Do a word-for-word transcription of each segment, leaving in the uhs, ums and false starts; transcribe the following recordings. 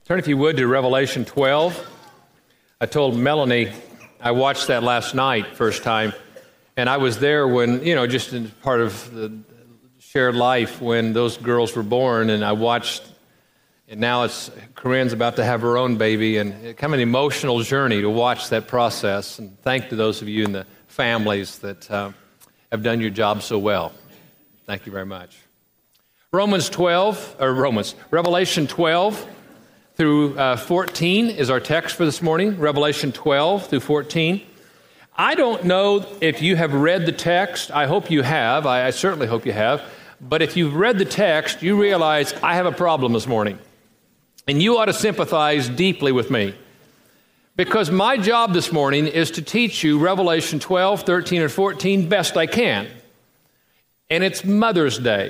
Turn, if you would, to Revelation twelve. I told Melanie I watched that last night, first time, and I was there when, you know, just in part of the shared life when those girls were born, and I watched, and now it's, Corinne's about to have her own baby, and it's kind of an emotional journey to watch that process, and thank to those of you in the families that uh, have done your job so well. Thank you very much. Romans twelve, or Romans, Revelation twelve, through uh, fourteen is our text for this morning, Revelation twelve through fourteen. I don't know if you have read the text. I hope you have. I, I certainly hope you have. But if you've read the text, you realize I have a problem this morning. And you ought to sympathize deeply with me. Because my job this morning is to teach you Revelation twelve, thirteen, and fourteen best I can. And it's Mother's Day.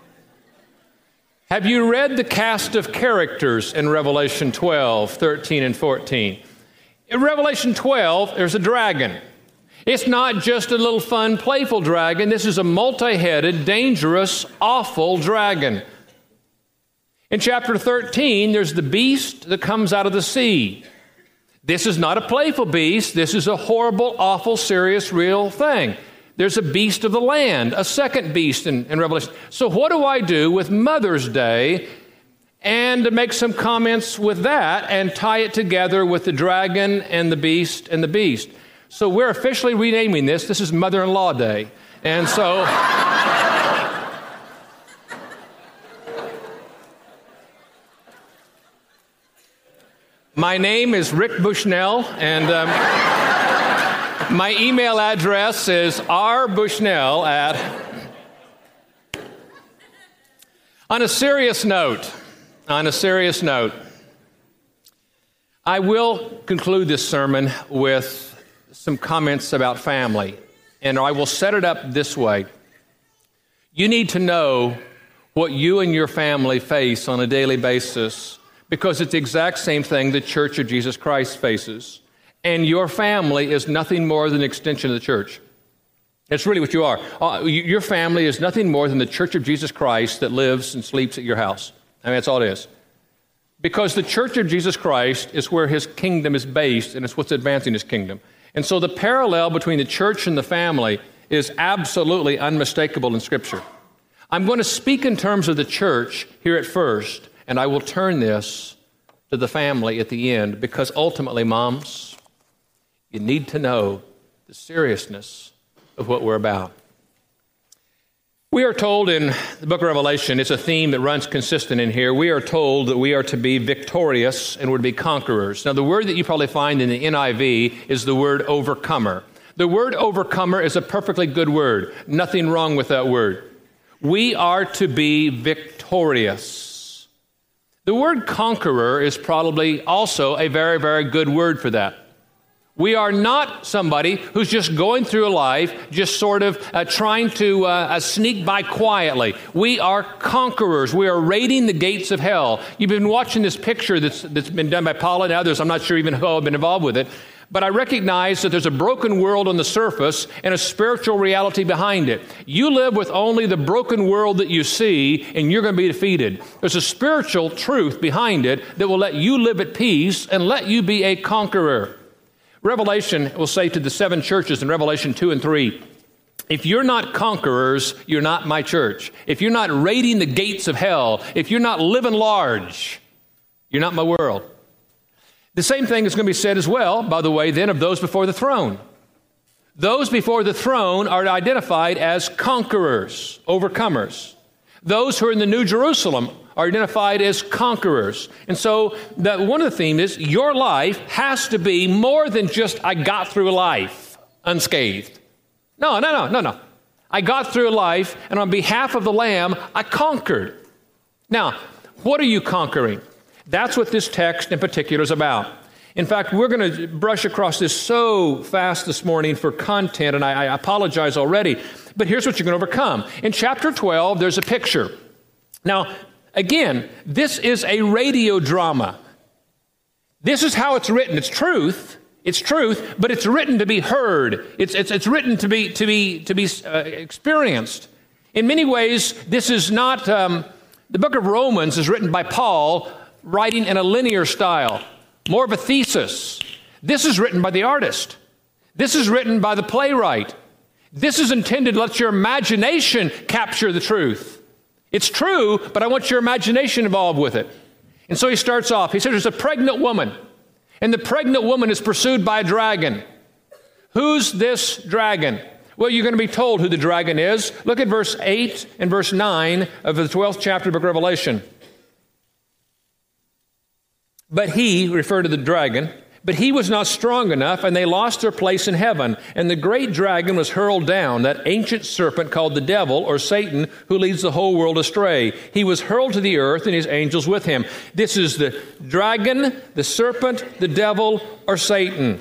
Have you read the cast of characters in Revelation twelve, thirteen, and fourteen? In Revelation twelve, there's a dragon. It's not just a little fun, playful dragon. This is a multi-headed, dangerous, awful dragon. In chapter thirteen, there's the beast that comes out of the sea. This is not a playful beast. This is a horrible, awful, serious, real thing. There's a beast of the land, a second beast in, in Revelation. So what do I do with Mother's Day and to make some comments with that and tie it together with the dragon and the beast and the beast? So we're officially renaming this. This is Mother-in-Law Day. And so my name is Rick Bushnell, and um, my email address is r bushnell at... On a serious note, on a serious note, I will conclude this sermon with some comments about family, and I will set it up this way. You need to know what you and your family face on a daily basis, because it's the exact same thing the Church of Jesus Christ faces. And your family is nothing more than an extension of the church. That's really what you are. Uh, your family is nothing more than the Church of Jesus Christ that lives and sleeps at your house. I mean, that's all it is. Because the Church of Jesus Christ is where his kingdom is based, and it's what's advancing his kingdom. And so the parallel between the church and the family is absolutely unmistakable in Scripture. I'm going to speak in terms of the church here at first, and I will turn this to the family at the end, because ultimately, moms, you need to know the seriousness of what we're about. We are told in the book of Revelation, it's a theme that runs consistent in here, we are told that we are to be victorious and we're to be conquerors. Now, the word that you probably find in the N I V is the word overcomer. The word overcomer is a perfectly good word. Nothing wrong with that word. We are to be victorious. The word conqueror is probably also a very, very good word for that. We are not somebody who's just going through life, just sort of uh, trying to uh, uh, sneak by quietly. We are conquerors. We are raiding the gates of hell. You've been watching this picture that's, that's been done by Paula and others. I'm not sure even who have been involved with it. But I recognize that there's a broken world on the surface and a spiritual reality behind it. You live with only the broken world that you see, and you're going to be defeated. There's a spiritual truth behind it that will let you live at peace and let you be a conqueror. Revelation will say to the seven churches in Revelation two and three, if you're not conquerors, you're not my church. If you're not raiding the gates of hell, if you're not living large, you're not my world. The same thing is going to be said as well, by the way, then, of those before the throne. Those before the throne are identified as conquerors, overcomers. Those who are in the New Jerusalem are identified as conquerors. And so that one of the themes is your life has to be more than just I got through life unscathed. No, no, no, no, no. I got through life, and on behalf of the Lamb, I conquered. Now, what are you conquering? That's what this text in particular is about. In fact, we're going to brush across this so fast this morning for content, and I, I apologize already, but here's what you're going to overcome. In chapter twelve, there's a picture. Now, again, this is a radio drama. This is how it's written. It's truth. It's truth, but it's written to be heard. It's it's it's written to be to be to be uh, experienced. In many ways, this is not um, the book of Romans is written by Paul writing in a linear style, more of a thesis. This is written by the artist. This is written by the playwright. This is intended to let your imagination capture the truth. It's true, but I want your imagination involved with it. And so he starts off. He says there's a pregnant woman, and the pregnant woman is pursued by a dragon. Who's this dragon? Well, you're going to be told who the dragon is. Look at verse eight and verse nine of the twelfth chapter of the book of Revelation. But he, referred to the dragon, but he was not strong enough, and they lost their place in heaven. And the great dragon was hurled down, that ancient serpent called the devil, or Satan, who leads the whole world astray. He was hurled to the earth, and his angels with him. This is the dragon, the serpent, the devil, or Satan.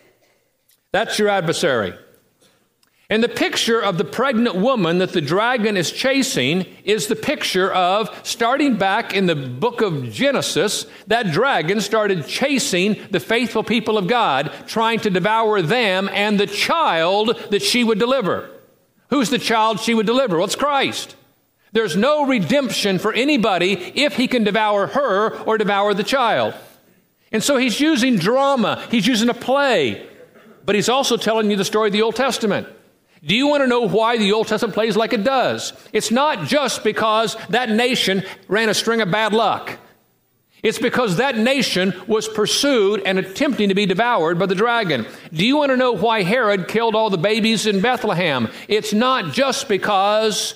That's your adversary. And the picture of the pregnant woman that the dragon is chasing is the picture of, starting back in the book of Genesis, that dragon started chasing the faithful people of God, trying to devour them and the child that she would deliver. Who's the child she would deliver? Well, it's Christ. There's no redemption for anybody if he can devour her or devour the child. And so he's using drama. He's using a play. But he's also telling you the story of the Old Testament. Do you want to know why the Old Testament plays like it does? It's not just because that nation ran a string of bad luck. It's because that nation was pursued and attempting to be devoured by the dragon. Do you want to know why Herod killed all the babies in Bethlehem? It's not just because,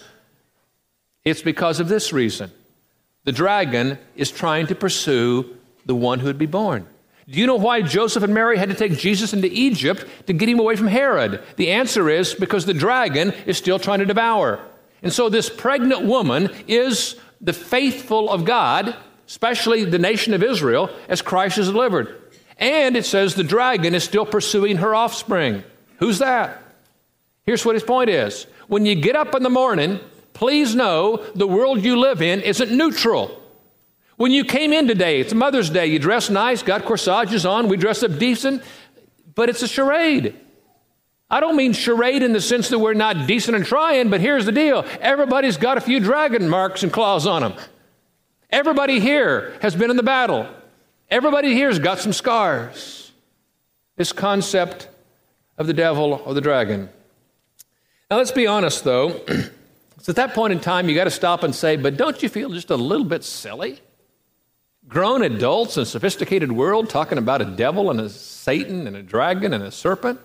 it's because of this reason. The dragon is trying to pursue the one who would be born. Do you know why Joseph and Mary had to take Jesus into Egypt to get him away from Herod? The answer is because the dragon is still trying to devour. And so this pregnant woman is the faithful of God, especially the nation of Israel, as Christ is delivered. And it says the dragon is still pursuing her offspring. Who's that? Here's what his point is. When you get up in the morning, please know the world you live in isn't neutral. When you came in today, it's Mother's Day, you dress nice, got corsages on, we dress up decent, but it's a charade. I don't mean charade in the sense that we're not decent and trying, but here's the deal. Everybody's got a few dragon marks and claws on them. Everybody here has been in the battle. Everybody here has got some scars. This concept of the devil or the dragon. Now let's be honest though. So at that point in time, you got to stop and say, but don't you feel just a little bit silly? Grown adults in a sophisticated world talking about a devil and a Satan and a dragon and a serpent.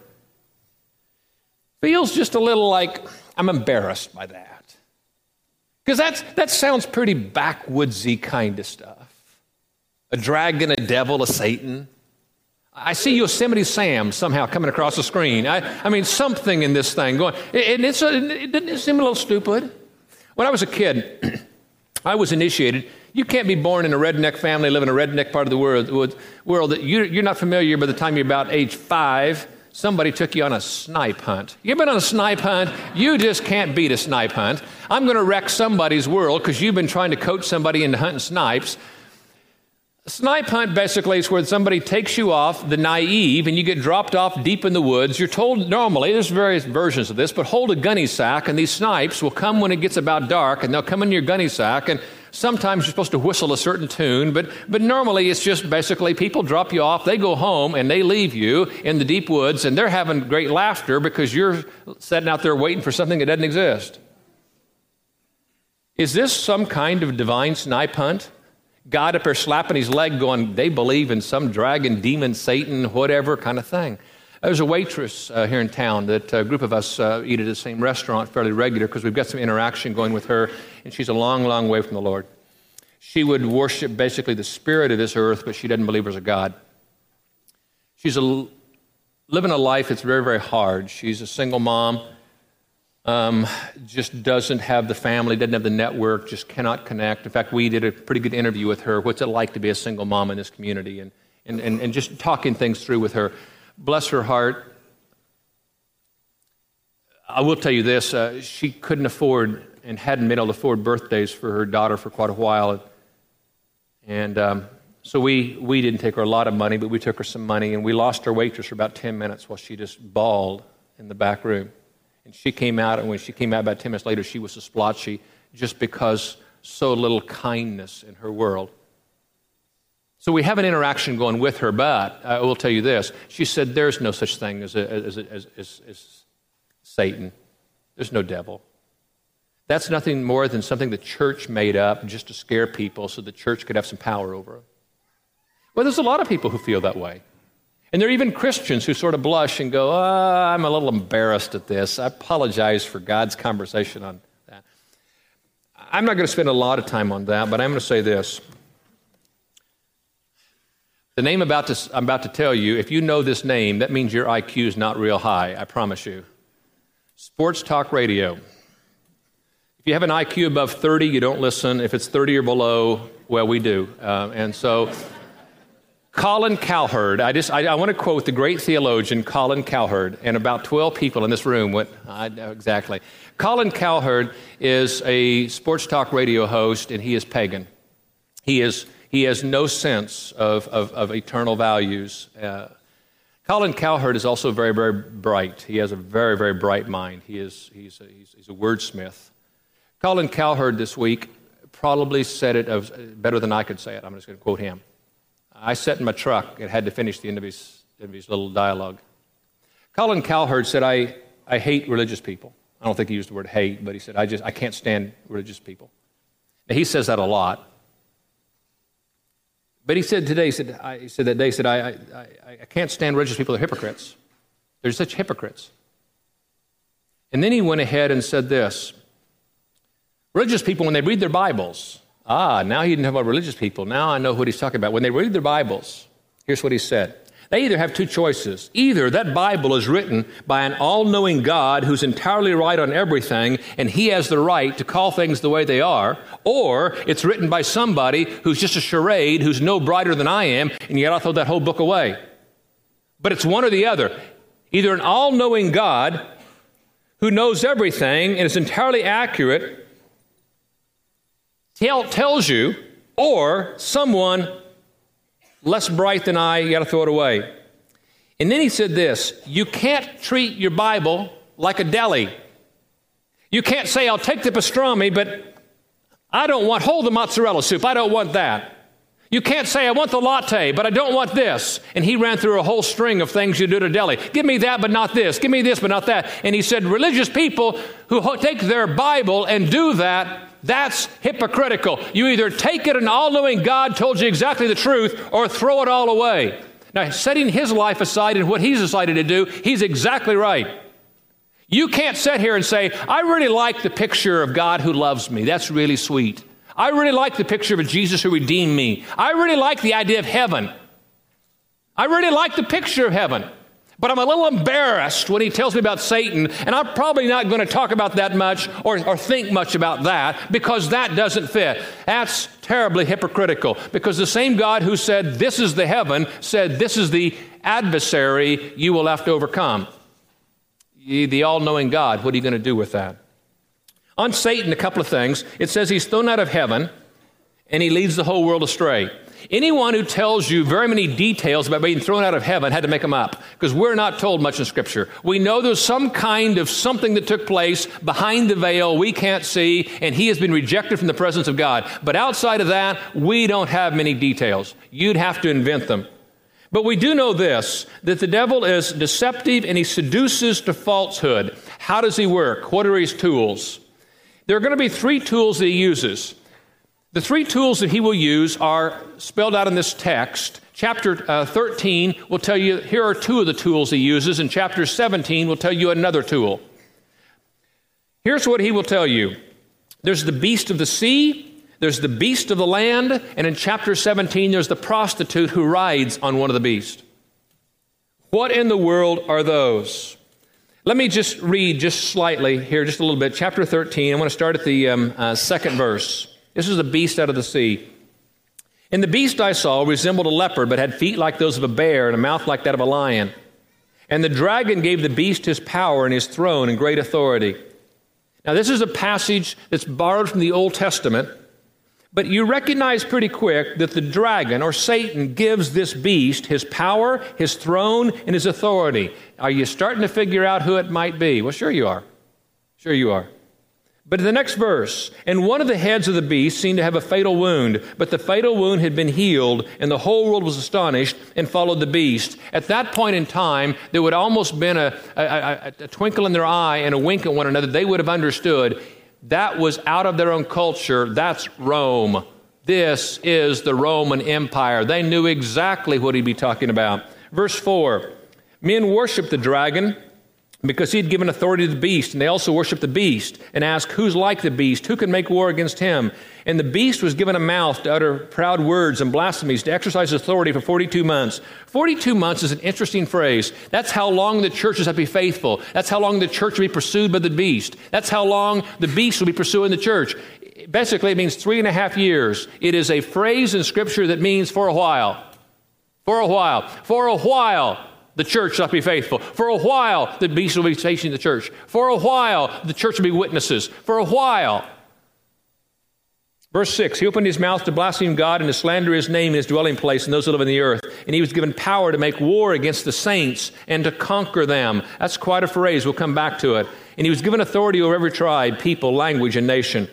Feels just a little like I'm embarrassed by that. Because that's that sounds pretty backwoodsy kind of stuff. A dragon, a devil, a Satan. I see Yosemite Sam somehow coming across the screen. I, I mean, something in this thing going. And it's a, it didn't seem a little stupid. When I was a kid, I was initiated. You can't be born in a redneck family, live in a redneck part of the world, world that you, you're not familiar by the time you're about age five. Somebody took you on a snipe hunt. You've been on a snipe hunt. You just can't beat a snipe hunt. I'm going to wreck somebody's world because you've been trying to coach somebody into hunting snipes. A snipe hunt basically is where somebody takes you off, the naive, and you get dropped off deep in the woods. You're told normally, there's various versions of this, but hold a gunny sack, and these snipes will come when it gets about dark, and they'll come in your gunny sack, and sometimes you're supposed to whistle a certain tune, but, but normally it's just basically people drop you off, they go home, and they leave you in the deep woods, and they're having great laughter because you're sitting out there waiting for something that doesn't exist. Is this some kind of divine snipe hunt? God up there slapping his leg going, they believe in some dragon, demon, Satan, whatever kind of thing. There's a waitress uh, here in town that a group of us uh, eat at the same restaurant fairly regular because we've got some interaction going with her, and she's a long, long way from the Lord. She would worship basically the spirit of this earth, but she doesn't believe there's a God. She's a, living a life that's very, very hard. She's a single mom, um, just doesn't have the family, doesn't have the network, just cannot connect. In fact, we did a pretty good interview with her. What's it like to be a single mom in this community? And, and, and, and just talking things through with her. Bless her heart. I will tell you this, uh, she couldn't afford and hadn't been able to afford birthdays for her daughter for quite a while. And um, so we, we didn't take her a lot of money, but we took her some money, and we lost our waitress for about ten minutes while she just bawled in the back room. And she came out, and when she came out about ten minutes later, she was a splotchy just because so little kindness in her world. So we have an interaction going with her, but I will tell you this. She said there's no such thing as, a, as, a, as, as, as Satan. There's no devil. That's nothing more than something the church made up just to scare people so the church could have some power over them. Well, there's a lot of people who feel that way. And there are even Christians who sort of blush and go, oh, I'm a little embarrassed at this. I apologize for God's conversation on that. I'm not going to spend a lot of time on that, but I'm going to say this. The name about to, I'm about to tell you, if you know this name, that means your I Q is not real high, I promise you. Sports Talk Radio. If you have an I Q above thirty, you don't listen. If it's thirty or below, well, we do. Uh, and so... Colin Cowherd, I just I, I want to quote the great theologian Colin Cowherd, and about twelve people in this room went, I know exactly. Colin Cowherd is a sports talk radio host, and he is pagan. He is he has no sense of, of, of eternal values. Uh, Colin Cowherd is also very, very bright. He has a very, very bright mind. He is he's a, he's, he's a wordsmith. Colin Cowherd this week probably said it of, better than I could say it. I'm just going to quote him. I sat in my truck and had to finish the end of his, of his little dialogue. Colin Cowherd said, I, I hate religious people. I don't think he used the word hate, but he said, I just I can't stand religious people. Now, he says that a lot. But he said today, he said, I, he said that day, he said, I, I, I can't stand religious people. They're hypocrites. They're such hypocrites. And then he went ahead and said this. Religious people, when they read their Bibles, Ah, now he didn't talk about religious people. Now I know what he's talking about. When they read their Bibles, here's what he said. They either have two choices. Either that Bible is written by an all-knowing God who's entirely right on everything, and he has the right to call things the way they are, or it's written by somebody who's just a charade, who's no brighter than I am, and yet I'll throw that whole book away. But it's one or the other. Either an all-knowing God who knows everything and is entirely accurate tells you, or someone less bright than I, you got to throw it away. And then he said this, you can't treat your Bible like a deli. You can't say, I'll take the pastrami, but I don't want, hold the mozzarella soup, I don't want that. You can't say, I want the latte, but I don't want this. And he ran through a whole string of things you do at a deli. Give me that, but not this. Give me this, but not that. And he said, religious people who ho- take their Bible and do that, that's hypocritical. You either take it and all-knowing God told you exactly the truth or throw it all away. Now, setting his life aside and what he's decided to do, he's exactly right. You can't sit here and say, I really like the picture of God who loves me. That's really sweet. I really like the picture of a Jesus who redeemed me. I really like the idea of heaven. I really like the picture of heaven. But I'm a little embarrassed when he tells me about Satan, and I'm probably not going to talk about that much or, or think much about that because that doesn't fit. That's terribly hypocritical because the same God who said this is the heaven said this is the adversary you will have to overcome. The all-knowing God, what are you going to do with that? On Satan, a couple of things. It says he's thrown out of heaven and he leads the whole world astray. Anyone who tells you very many details about being thrown out of heaven had to make them up because we're not told much in Scripture. We know there's some kind of something that took place behind the veil we can't see, and he has been rejected from the presence of God. But outside of that, we don't have many details. You'd have to invent them. But we do know this, that the devil is deceptive and he seduces to falsehood. How does he work? What are his tools? There are going to be three tools that he uses. The three tools that he will use are spelled out in this text. Chapter uh, thirteen will tell you, here are two of the tools he uses, and chapter seventeen will tell you another tool. Here's what he will tell you. There's the beast of the sea, there's the beast of the land, and in chapter seventeen, there's the prostitute who rides on one of the beasts. What in the world are those? Let me just read just slightly here, just a little bit. Chapter thirteen, I want to start at the um, uh, second verse. This is the beast out of the sea. And the beast I saw resembled a leopard, but had feet like those of a bear and a mouth like that of a lion. And the dragon gave the beast his power and his throne and great authority. Now, this is a passage that's borrowed from the Old Testament, but you recognize pretty quick that the dragon, or Satan, gives this beast his power, his throne, and his authority. Are you starting to figure out who it might be? Well, sure you are. Sure you are. But in the next verse, and one of the heads of the beast seemed to have a fatal wound, but the fatal wound had been healed, and the whole world was astonished and followed the beast. At that point in time, there would almost been a, a, a, a twinkle in their eye and a wink at one another. They would have understood that was out of their own culture. That's Rome. This is the Roman Empire. They knew exactly what he'd be talking about. Verse four, men worshiped the dragon because he had given authority to the beast, and they also worshiped the beast and asked, who's like the beast? Who can make war against him? And the beast was given a mouth to utter proud words and blasphemies, to exercise authority for forty-two months. forty-two months is an interesting phrase. That's how long the churches have to be faithful. That's how long the church will be pursued by the beast. That's how long the beast will be pursuing the church. Basically, it means three and a half years. It is a phrase in Scripture that means for a while. For a while. For a while. The church shall be faithful. For a while, the beast will be chasing the church. For a while, the church will be witnesses. For a while. Verse six, he opened his mouth to blaspheme God and to slander his name in his dwelling place and those who live in the earth. And he was given power to make war against the saints and to conquer them. That's quite a phrase. We'll come back to it. And he was given authority over every tribe, people, language, and nation.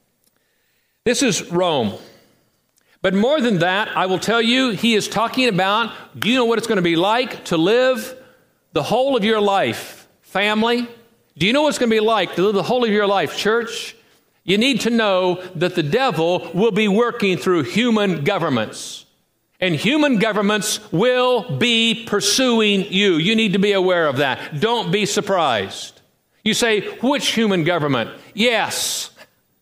This is Rome. But more than that, I will tell you, he is talking about, do you know what it's going to be like to live the whole of your life, family? Do you know what it's going to be like to live the whole of your life, church? You need to know that the devil will be working through human governments. And human governments will be pursuing you. You need to be aware of that. Don't be surprised. You say, which human government? Yes.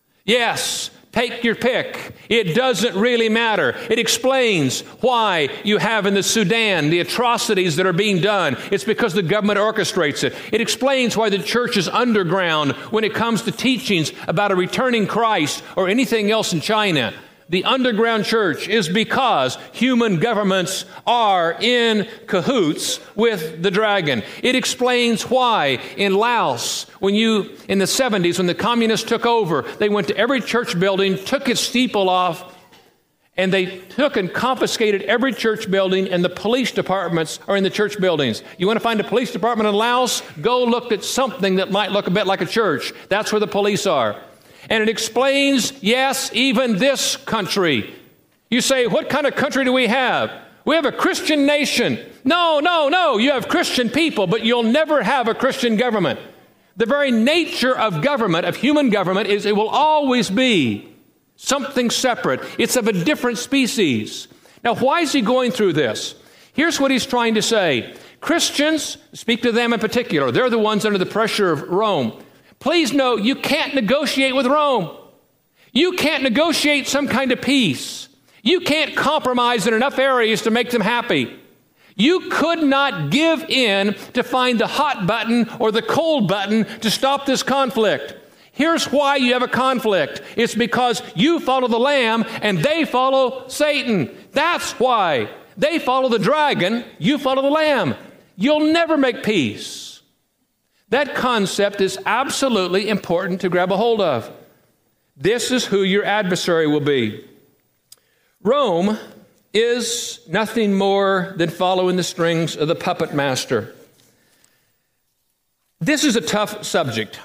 Yes. Take your pick. It doesn't really matter. It explains why you have in the Sudan the atrocities that are being done. It's because the government orchestrates it. It explains why the church is underground when it comes to teachings about a returning Christ or anything else in China. The underground church is because human governments are in cahoots with the dragon. It explains why in Laos, when you, in the seventies, when the communists took over, they went to every church building, took its steeple off, and they took and confiscated every church building, and the police departments are in the church buildings. You want to find a police department in Laos? Go look at something that might look a bit like a church. That's where the police are. And it explains, yes, even this country. You say, what kind of country do we have? We have a Christian nation. No, no, no. You have Christian people, but you'll never have a Christian government. The very nature of government, of human government, is it will always be something separate. It's of a different species. Now, why is he going through this? Here's what he's trying to say. Christians, speak to them in particular. They're the ones under the pressure of Rome. Please know, you can't negotiate with Rome. You can't negotiate some kind of peace. You can't compromise in enough areas to make them happy. You could not give in to find the hot button or the cold button to stop this conflict. Here's why you have a conflict. It's because you follow the Lamb and they follow Satan. That's why. They follow the dragon, you follow the Lamb. You'll never make peace. That concept is absolutely important to grab a hold of. This is who your adversary will be. Rome is nothing more than following the strings of the puppet master. This is a tough subject.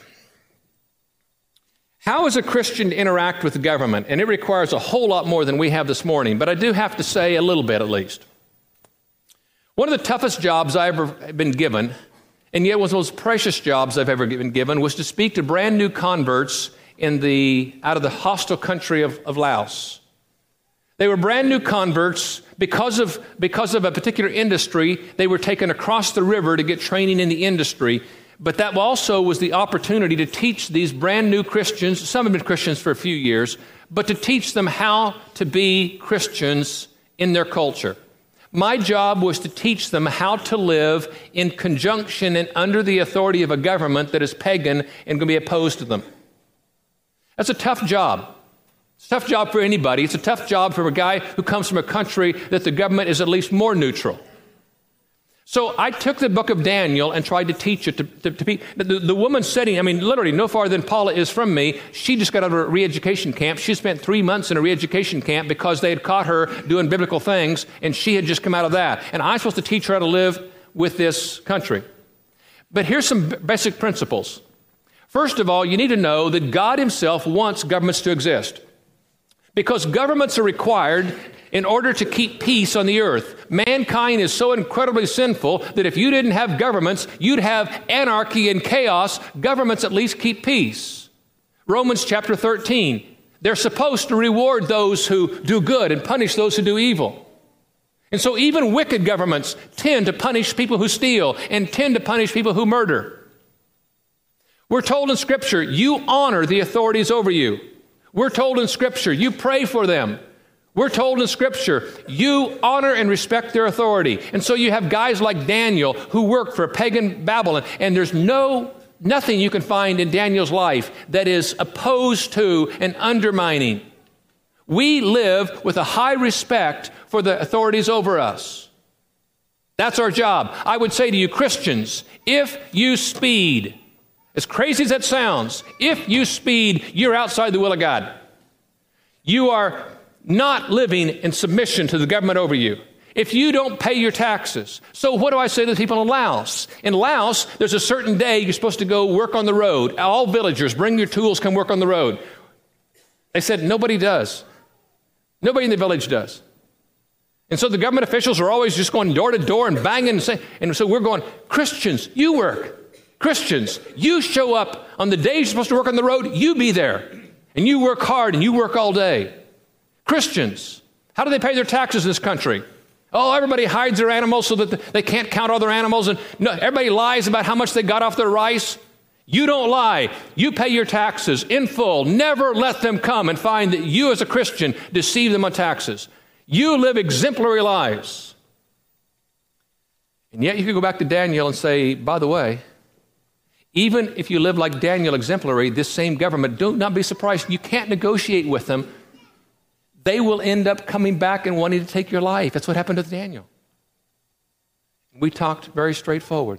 How is a Christian to interact with the government? And it requires a whole lot more than we have this morning, but I do have to say a little bit at least. One of the toughest jobs I've ever been given, and yet one of the most precious jobs I've ever been given, was to speak to brand new converts in the out of the hostile country of, of Laos. They were brand new converts because of, because of a particular industry. They were taken across the river to get training in the industry. But that also was the opportunity to teach these brand new Christians, some have been Christians for a few years, but to teach them how to be Christians in their culture. My job was to teach them how to live in conjunction and under the authority of a government that is pagan and going to be opposed to them. That's a tough job. It's a tough job for anybody. It's a tough job for a guy who comes from a country that the government is at least more neutral. So I took the book of Daniel and tried to teach it to, to, to people. The, the woman sitting, I mean, literally no farther than Paula is from me, she just got out of a re-education camp. She spent three months in a re-education camp because they had caught her doing biblical things, and she had just come out of that. And I'm supposed to teach her how to live with this country. But here's some basic principles. First of all, you need to know that God himself wants governments to exist, because governments are required in order to keep peace on the earth. Mankind is so incredibly sinful that if you didn't have governments, you'd have anarchy and chaos. Governments at least keep peace. Romans chapter thirteen, they're supposed to reward those who do good and punish those who do evil. And so even wicked governments tend to punish people who steal and tend to punish people who murder. We're told in Scripture, you honor the authorities over you. We're told in Scripture, you pray for them. We're told in Scripture, you honor and respect their authority. And so you have guys like Daniel who worked for pagan Babylon, and there's no nothing you can find in Daniel's life that is opposed to and undermining. We live with a high respect for the authorities over us. That's our job. I would say to you, Christians, if you speed, as crazy as that sounds, if you speed, you're outside the will of God. You are not living in submission to the government over you. If you don't pay your taxes. So what do I say to the people in Laos? In Laos, there's a certain day you're supposed to go work on the road. All villagers, bring your tools, come work on the road. They said nobody does. Nobody in the village does. And so the government officials are always just going door to door and banging and saying, and so we're going, Christians, you work. Christians, you show up on the days you're supposed to work on the road, you be there. And you work hard and you work all day. Christians, how do they pay their taxes in this country? Oh, everybody hides their animals so that they can't count all their animals. And no, everybody lies about how much they got off their rice. You don't lie. You pay your taxes in full. Never let them come and find that you as a Christian deceive them on taxes. You live exemplary lives. And yet you could go back to Daniel and say, by the way, even if you live like Daniel exemplary, this same government, do not be surprised. You can't negotiate with them. They will end up coming back and wanting to take your life. That's what happened to Daniel. We talked very straightforward.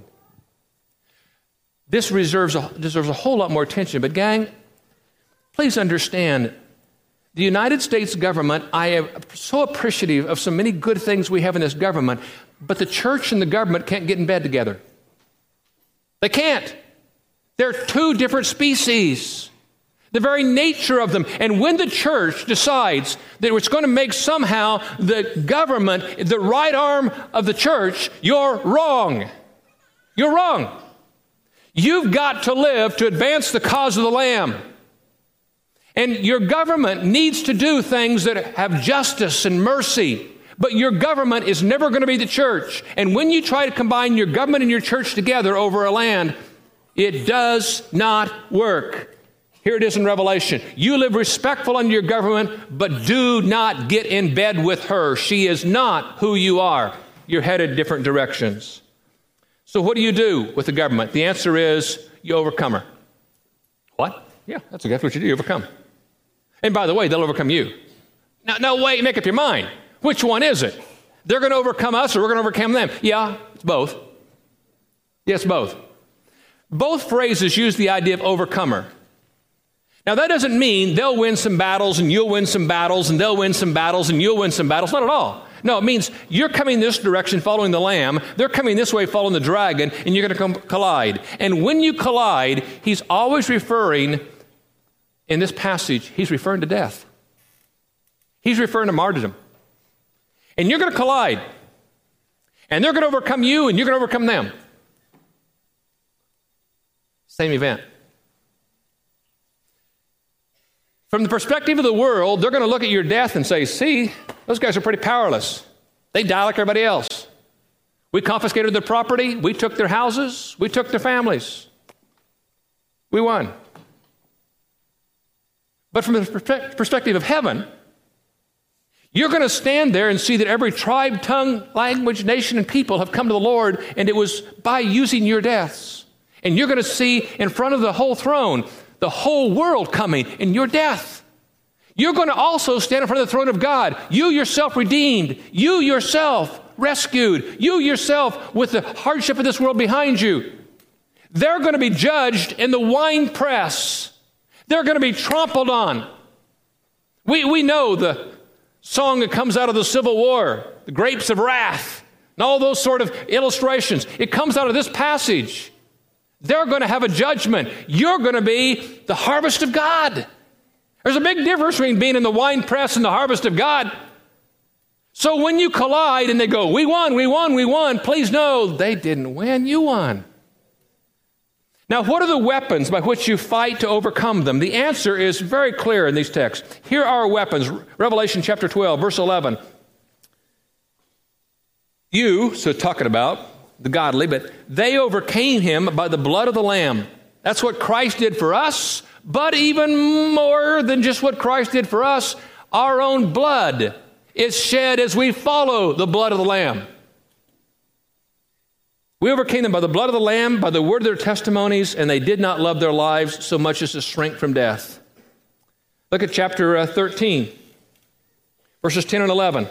This reserves a, deserves a whole lot more attention. But gang, please understand, the United States government, I am so appreciative of so many good things we have in this government, but the church and the government can't get in bed together. They can't. They're two different species. The very nature of them. And when the church decides that it's going to make somehow the government the right arm of the church, you're wrong. You're wrong. You've got to live to advance the cause of the Lamb. And your government needs to do things that have justice and mercy. But your government is never going to be the church. And when you try to combine your government and your church together over a land, it does not work. Here it is in Revelation. You live respectful under your government, but do not get in bed with her. She is not who you are. You're headed different directions. So what do you do with the government? The answer is you overcome her. What? Yeah, that's exactly what you do. You overcome. And by the way, they'll overcome you. Now, now wait, make up your mind. Which one is it? They're going to overcome us or we're going to overcome them? Yeah, it's both. Yes, both. Both phrases use the idea of overcomer. Now, that doesn't mean they'll win some battles and you'll win some battles and they'll win some battles and you'll win some battles. Not at all. No, it means you're coming this direction following the Lamb. They're coming this way following the dragon, and you're going to collide. And when you collide, he's always referring, in this passage, he's referring to death. He's referring to martyrdom. And you're going to collide. And they're going to overcome you, and you're going to overcome them. Same event. From the perspective of the world, they're going to look at your death and say, see, those guys are pretty powerless. They die like everybody else. We confiscated their property. We took their houses. We took their families. We won. But from the perspe- perspective of heaven, you're going to stand there and see that every tribe, tongue, language, nation, and people have come to the Lord, and it was by using your deaths. And you're going to see in front of the whole throne the whole world coming in your death. You're going to also stand in front of the throne of God. You yourself redeemed. You yourself rescued. You yourself with the hardship of this world behind you. They're going to be judged in the wine press. They're going to be trampled on. We, we know the song that comes out of the Civil War, the grapes of wrath, and all those sort of illustrations. It comes out of this passage. They're going to have a judgment. You're going to be the harvest of God. There's a big difference between being in the wine press and the harvest of God. So when you collide and they go, we won, we won, we won, please know they didn't win, you won. Now, what are the weapons by which you fight to overcome them? The answer is very clear in these texts. Here are our weapons. Revelation chapter twelve, verse eleven. You, so talking about the godly, but they overcame him by the blood of the Lamb. That's what Christ did for us, but even more than just what Christ did for us, our own blood is shed as we follow the blood of the Lamb. We overcame them by the blood of the Lamb, by the word of their testimonies, and they did not love their lives so much as to shrink from death. Look at chapter uh, thirteen, verses ten and eleven.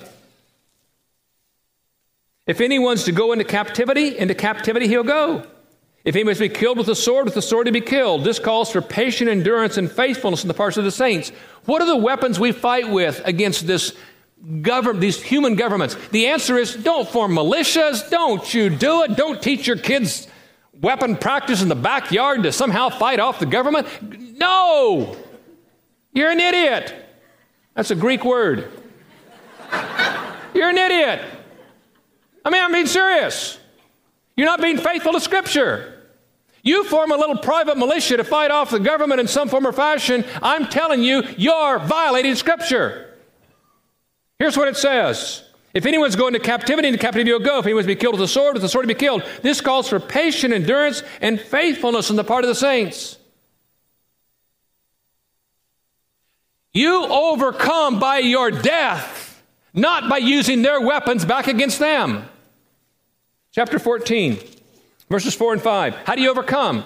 If anyone's to go into captivity, into captivity he'll go. If he must be killed with the sword, with the sword to be killed. This calls for patient endurance and faithfulness in the parts of the saints. What are the weapons we fight with against this government, these human governments? The answer is don't form militias. Don't you do it. Don't teach your kids weapon practice in the backyard to somehow fight off the government. No! You're an idiot. That's a Greek word. You're an idiot. I mean, I'm being serious. You're not being faithful to Scripture. You form a little private militia to fight off the government in some form or fashion. I'm telling you, you're violating Scripture. Here's what it says. If anyone's going to captivity, into captivity he'll go. If anyone's to be killed with the sword, with the sword to be killed. This calls for patient endurance and faithfulness on the part of the saints. You overcome by your death, not by using their weapons back against them. Chapter fourteen, verses four and five. How do you overcome?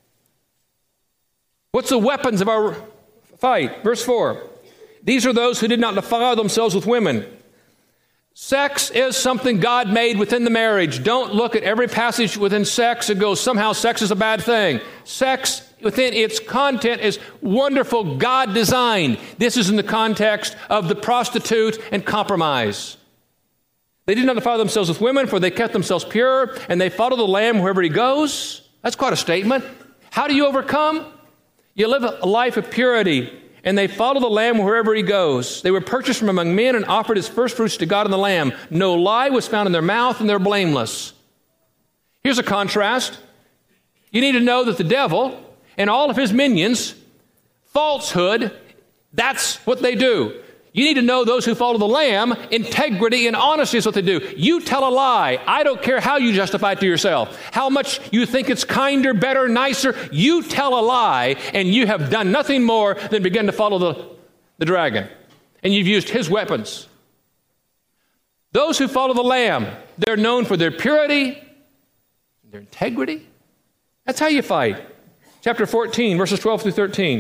What's the weapons of our fight? Verse four. These are those who did not defile themselves with women. Sex is something God made within the marriage. Don't look at every passage within sex and go, somehow sex is a bad thing. Sex within its content is wonderful, God designed. This is in the context of the prostitute and compromise. They did not defile themselves with women, for they kept themselves pure, and they follow the Lamb wherever he goes. That's quite a statement. How do you overcome? You live a life of purity, and they follow the Lamb wherever he goes. They were purchased from among men and offered as firstfruits to God and the Lamb. No lie was found in their mouth, and they're blameless. Here's a contrast. You need to know that the devil and all of his minions, falsehood, that's what they do. You need to know those who follow the Lamb, integrity and honesty is what they do. You tell a lie. I don't care how you justify it to yourself, how much you think it's kinder, better, nicer. You tell a lie, and you have done nothing more than begin to follow the, the dragon. And you've used his weapons. Those who follow the Lamb, they're known for their purity, their integrity. That's how you fight. Chapter fourteen, verses twelve through thirteen.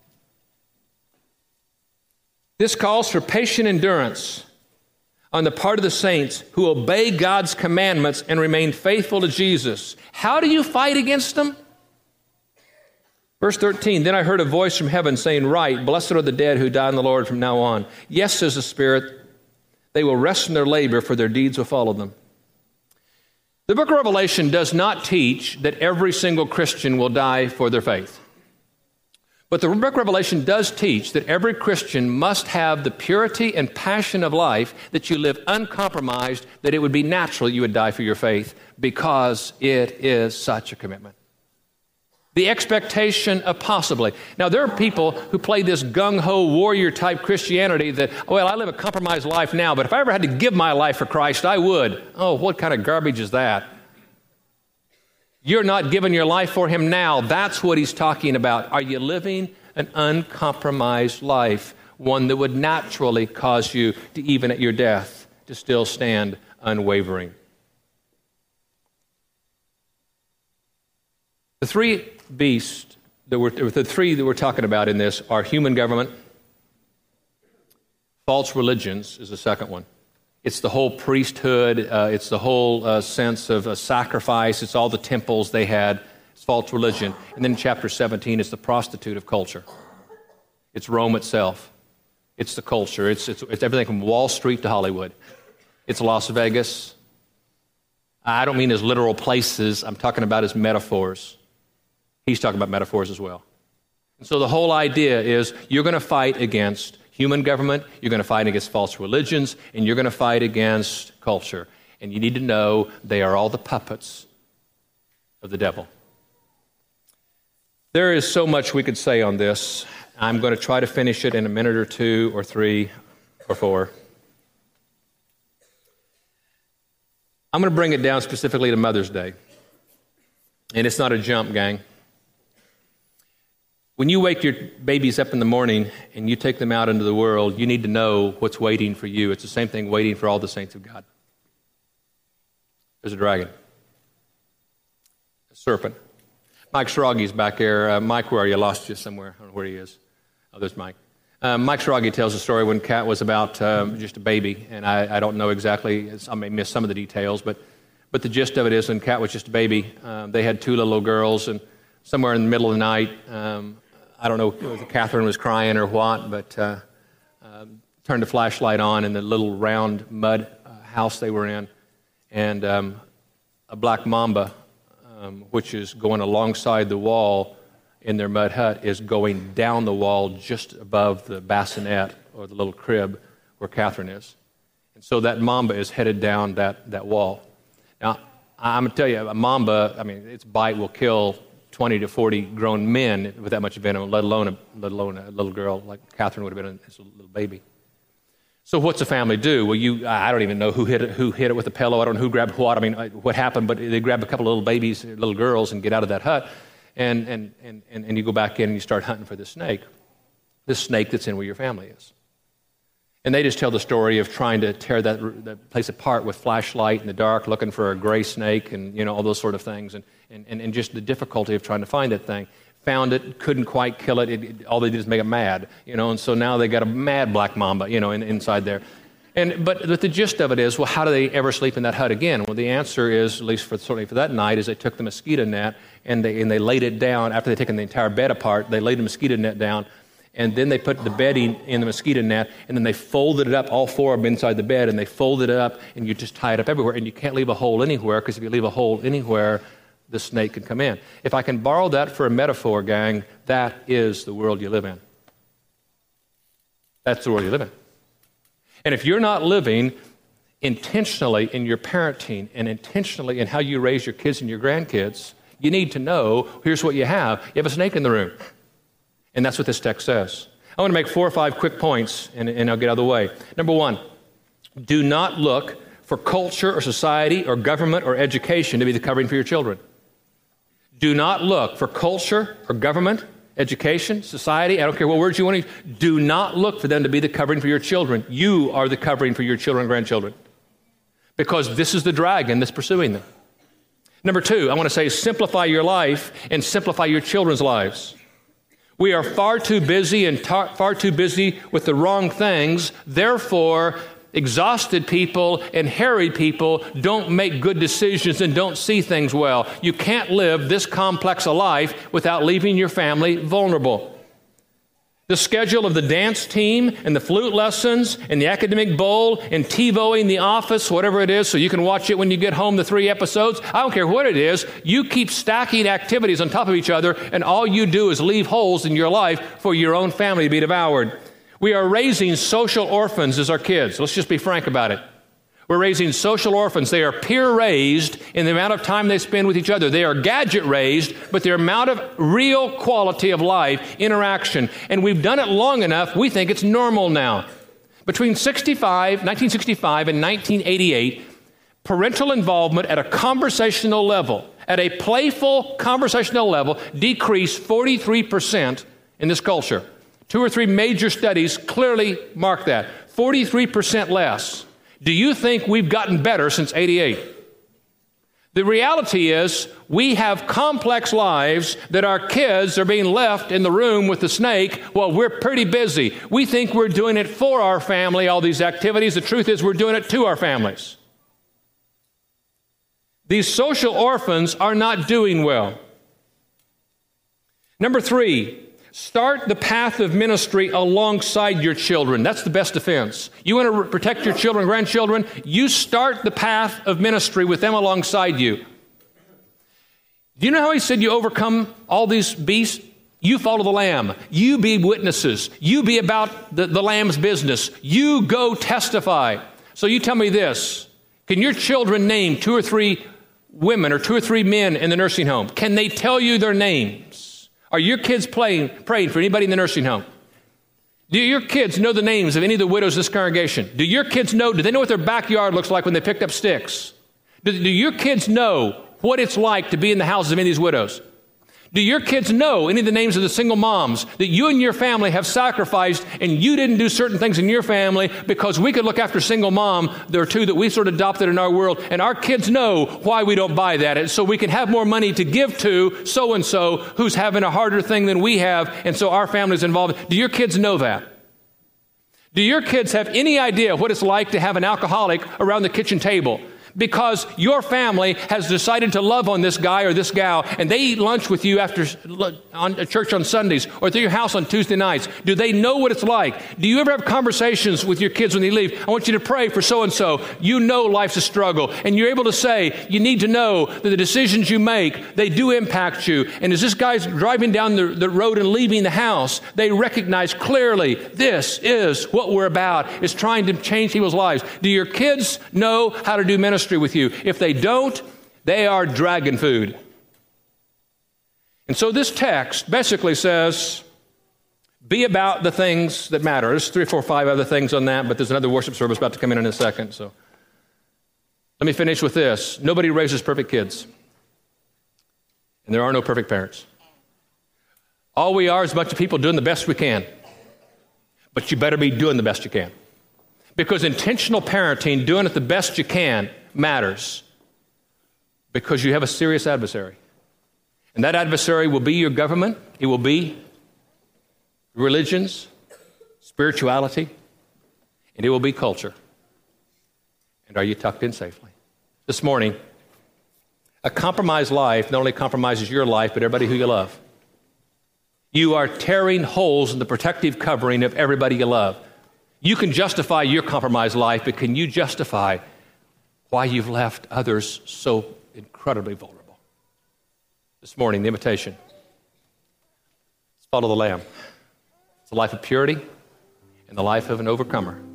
This calls for patient endurance on the part of the saints who obey God's commandments and remain faithful to Jesus. How do you fight against them? Verse thirteen, then I heard a voice from heaven saying, write, blessed are the dead who die in the Lord from now on. Yes, says the Spirit, they will rest from their labor, for their deeds will follow them. The book of Revelation does not teach that every single Christian will die for their faith. But the book of Revelation does teach that every Christian must have the purity and passion of life, that you live uncompromised, that it would be natural you would die for your faith, because it is such a commitment. The expectation of possibly. Now, there are people who play this gung-ho warrior-type Christianity that, well, I live a compromised life now, but if I ever had to give my life for Christ, I would. Oh, what kind of garbage is that? You're not giving your life for him now. That's what he's talking about. Are you living an uncompromised life, one that would naturally cause you to, even at your death, to still stand unwavering? The three beasts, that we're, the three that we're talking about in this are human government, false religions is the second one. It's the whole priesthood. Uh, it's the whole uh, sense of a sacrifice. It's all the temples they had. It's false religion. And then in chapter seventeen, it's the prostitute of culture. It's Rome itself. It's the culture. It's, it's, it's everything from Wall Street to Hollywood. It's Las Vegas. I don't mean as literal places. I'm talking about as metaphors. He's talking about metaphors as well. And so the whole idea is you're going to fight against human government, you're going to fight against false religions, and you're going to fight against culture. And you need to know they are all the puppets of the devil. There is so much we could say on this. I'm going to try to finish it in a minute or two or three or four. I'm going to bring it down specifically to Mother's Day. And it's not a jump, gang. When you wake your babies up in the morning and you take them out into the world, you need to know what's waiting for you. It's the same thing waiting for all the saints of God. There's a dragon. A serpent. Mike Schroggy's back there. Uh, Mike, where are you? I lost you somewhere. I don't know where he is. Oh, there's Mike. Uh, Mike Schroggy tells a story when Kat was about um, just a baby, and I, I don't know exactly. I may miss some of the details, but but the gist of it is when Kat was just a baby, um, they had two little girls, and somewhere in the middle of the night, um, I don't know if Catherine was crying or what, but uh, uh, turned the flashlight on in the little round mud uh, house they were in, and um, a black mamba, um, which is going alongside the wall in their mud hut, is going down the wall just above the bassinet or the little crib where Catherine is. And so that mamba is headed down that, that wall. Now, I'm going to tell you, a mamba, I mean, its bite will kill twenty to forty grown men with that much venom, let alone a, let alone a little girl like Catherine would have been as a little baby. So what's the family do? Well, you, I don't even know who hit it, who hit it with a pillow. I don't know who grabbed what. I mean, what happened, but they grabbed a couple of little babies, little girls, and get out of that hut. And, and, and, and you go back in and you start hunting for this snake, this snake that's in where your family is. And they just tell the story of trying to tear that, that place apart with flashlight in the dark, looking for a gray snake and, you know, all those sort of things, and, and, and just the difficulty of trying to find that thing. Found it, couldn't quite kill it. It, it all they did is make it mad, you know, and so now they got a mad black mamba, you know, in, inside there. And but, but the gist of it is, well, how do they ever sleep in that hut again? Well, the answer is, at least for certainly for that night, is they took the mosquito net and they and they laid it down. After they'd taken the entire bed apart, they laid the mosquito net down, and then they put the bedding in the mosquito net, and then they folded it up, all four of them inside the bed, and they folded it up, and you just tie it up everywhere, and you can't leave a hole anywhere, because if you leave a hole anywhere, the snake can come in. If I can borrow that for a metaphor, gang, that is the world you live in. That's the world you live in. And if you're not living intentionally in your parenting and intentionally in how you raise your kids and your grandkids, you need to know, here's what you have. You have a snake in the room. And that's what this text says. I want to make four or five quick points, and, and I'll get out of the way. Number one, do not look for culture or society or government or education to be the covering for your children. Do not look for culture or government, education, society, I don't care what words you want to use. Do not look for them to be the covering for your children. You are the covering for your children and grandchildren. Because this is the dragon that's pursuing them. Number two, I want to say simplify your life and simplify your children's lives. We are far too busy and tar- far too busy with the wrong things. Therefore, exhausted people and harried people don't make good decisions and don't see things well. You can't live this complex a life without leaving your family vulnerable. The schedule of the dance team and the flute lessons and the academic bowl and TiVoing The Office, whatever it is, so you can watch it when you get home, the three episodes. I don't care what it is. You keep stacking activities on top of each other, and all you do is leave holes in your life for your own family to be devoured. We are raising social orphans as our kids. Let's just be frank about it. We're raising social orphans. They are peer-raised in the amount of time they spend with each other. They are gadget-raised, but their amount of real quality of life, interaction. And we've done it long enough, we think it's normal now. Between sixty-five, nineteen sixty-five and nineteen eighty-eight, parental involvement at a conversational level, at a playful conversational level, decreased forty-three percent in this culture. Two or three major studies clearly mark that. forty-three percent less. Do you think we've gotten better since eighty-eight? The reality is we have complex lives that our kids are being left in the room with the snake while we're pretty busy. We think we're doing it for our family, all these activities. The truth is we're doing it to our families. These social orphans are not doing well. Number three, start the path of ministry alongside your children. That's the best defense. You want to re- protect your children and grandchildren? You start the path of ministry with them alongside you. Do you know how he said you overcome all these beasts? You follow the Lamb. You be witnesses. You be about the, the Lamb's business. You go testify. So you tell me this. Can your children name two or three women or two or three men in the nursing home? Can they tell you their names? Are your kids playing, praying for anybody in the nursing home? Do your kids know the names of any of the widows in this congregation? Do your kids know, do they know what their backyard looks like when they picked up sticks? Do, do your kids know what it's like to be in the houses of any of these widows? Do your kids know any of the names of the single moms that you and your family have sacrificed and you didn't do certain things in your family because we could look after a single mom? There are two that we sort of adopted in our world, and our kids know why we don't buy that. And so we can have more money to give to so-and-so who's having a harder thing than we have, and so our family's involved. Do your kids know that? Do your kids have any idea what it's like to have an alcoholic around the kitchen table? Because your family has decided to love on this guy or this gal, and they eat lunch with you after on at church on Sundays or at your house on Tuesday nights. Do they know what it's like? Do you ever have conversations with your kids when they leave? I want you to pray for so-and-so. You know life's a struggle, and you're able to say, you need to know that the decisions you make, they do impact you. And as this guy's driving down the, the road and leaving the house, they recognize clearly this is what we're about, is trying to change people's lives. Do your kids know how to do ministry with you? If they don't, they are dragon food. And so this text basically says, be about the things that matter. There's three, four, five other things on that, but there's another worship service about to come in in a second. So let me finish with this. Nobody raises perfect kids. And there are no perfect parents. All we are is a bunch of people doing the best we can. But you better be doing the best you can. Because intentional parenting, doing it the best you can, matters. Because you have a serious adversary. And that adversary will be your government. It will be religions, spirituality, and it will be culture. And are you tucked in safely? This morning, a compromised life not only compromises your life, but everybody who you love. You are tearing holes in the protective covering of everybody you love. You can justify your compromised life, but can you justify why you've left others so incredibly vulnerable? This morning, the invitation. Let's follow the Lamb. It's a life of purity and the life of an overcomer.